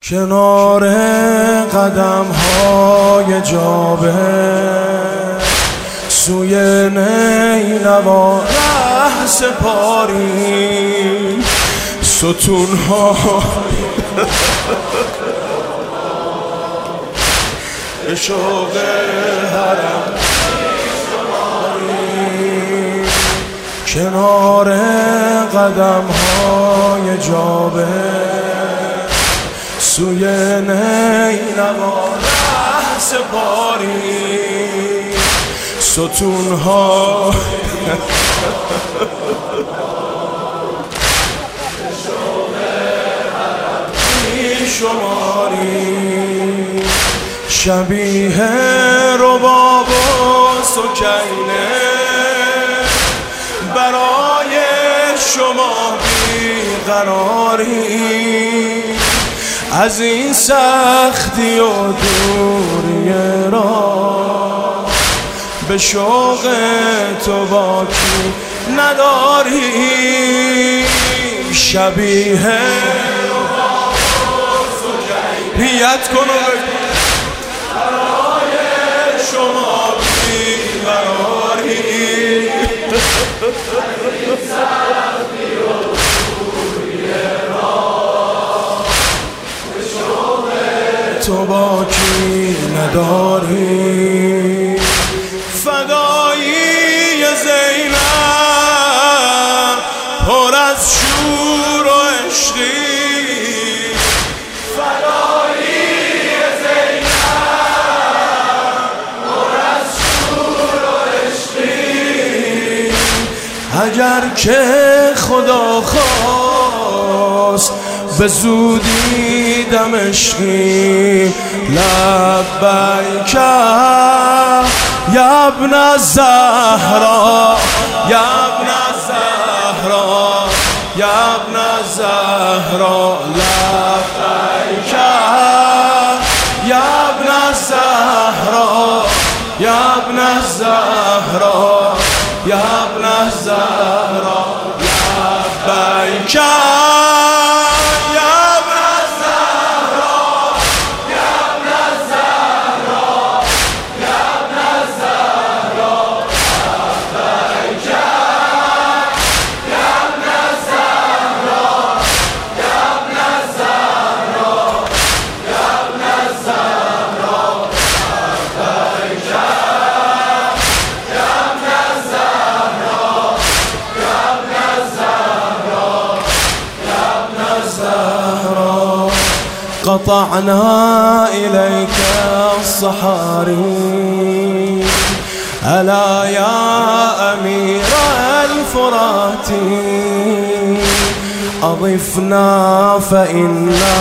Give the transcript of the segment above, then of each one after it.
کنار قدم های جابه سوی نینوا ره سپاری ستون ها به شوق حرم کنار قدم های جابه سوی نینوا ره سپاری ستون ها شماری شبیه رباب و سکینه برای شما بیقراری از این سختی و دوری را به شوق تو باکی نداری شبیه نیت کن برای شما بیقراری تو باکی نداری فدایی زینب پر از شور و عشقی فدایی زینب پر از شور و عشقی اگر که خدا خواست به زودی دمشقی لبیک یا ابن الزهرا یا ابن الزهرا یا ابن الزهرا لبیک یا ابن الزهرا یا ابن الزهرا یا ابن الزهرا لبیک قطعنا إليك الصحاري ألا يا أمير الفرات أضفنا فإنا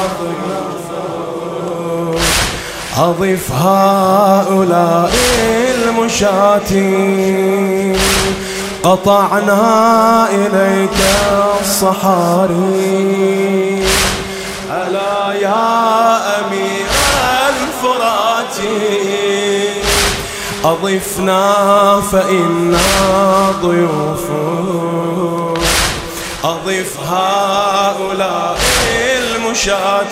أضف هؤلاء المشاة قطعنا إليك الصحاري ألا يا أمير الفرات أضفنا فإنا ضيوف أضف هؤلاء المشاة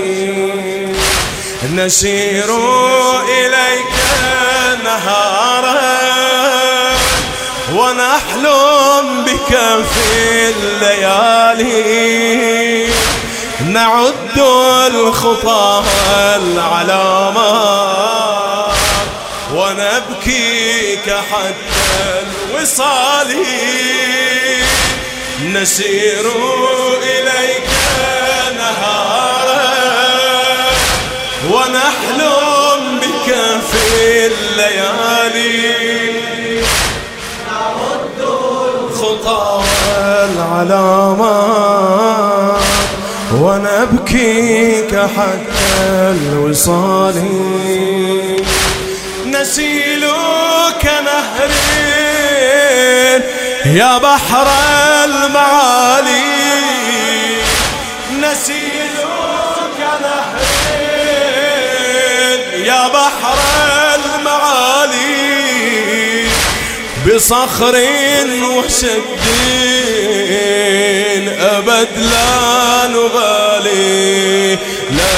نسير إليك نهارا ونحلم بك في الليالي نعد الخطى العلامات ونبكيك حتى الوصال نسير إليك نهارا ونحلم بك في الليالي نعد الخطى العلامات ونبكيك حتى الوصال نسيلك نهر يا بحر المعالي نسيلك نهر يا بحر المعالي بصخر وسد أبد لا نبالي لا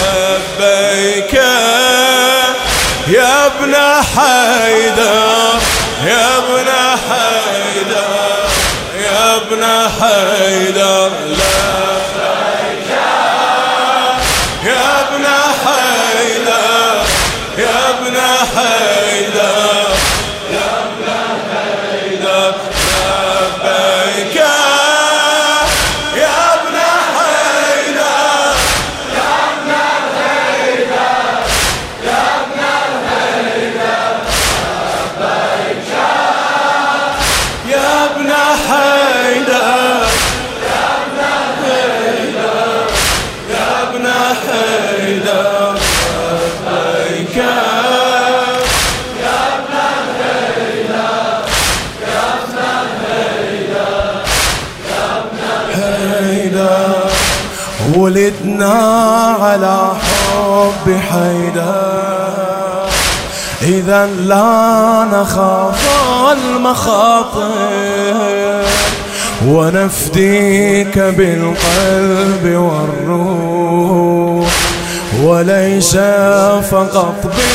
حيدر يا ابن حيدر يا ابن حيدر لبيك يا ابن حيدر يا ابن حيدر يا ابن حيدر لبيك يا ابن حيدر يا ابن حيدر يا ابن حيدر لبيك يا ابن حيدر يا ابن حيدر يا ابن حيدر لبيك يا ابن حيدر يا ابن حيدر يا ابن حيدر ولدنا على حب حيدر إذا لا نخاف المخاطر ونفديك بالقلب والروح وليس فقط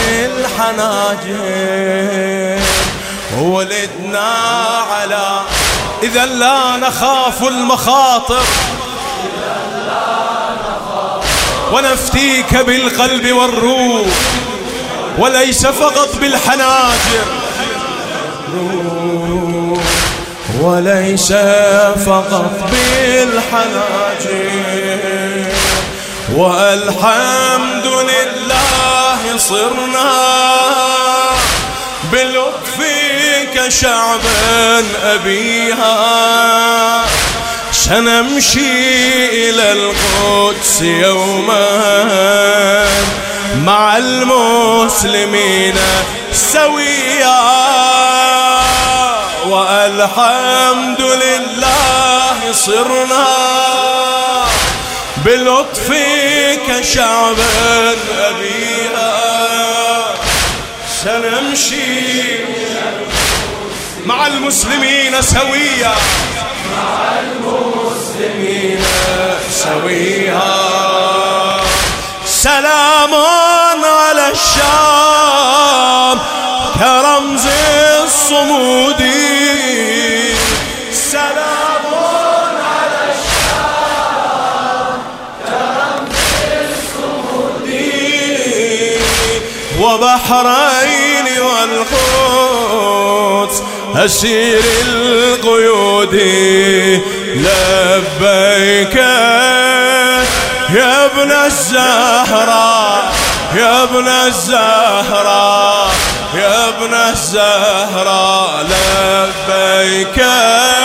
بالحناجر ولدنا على إذا لا نخاف المخاطر ونفديك بالقلب والروح وليس فقط بالحناجر وليس فقط بالحناجر والحمد لله صرنا بلطفك شعبا أبيها سنمشي إلى القدس يوما مع المسلمين سويا والحمد لله صرنا بلطفك شعبا أبيها سنمشي مع المسلمين سويا مع المسلمين سويا سلام على الشام كرمز الصمود سلام على الشام كرمز الصمود وبحرين والقدس أسير القيود لبيك يا ابن الزهراء يا ابن الزهراء يا ابن الزهراء لبيك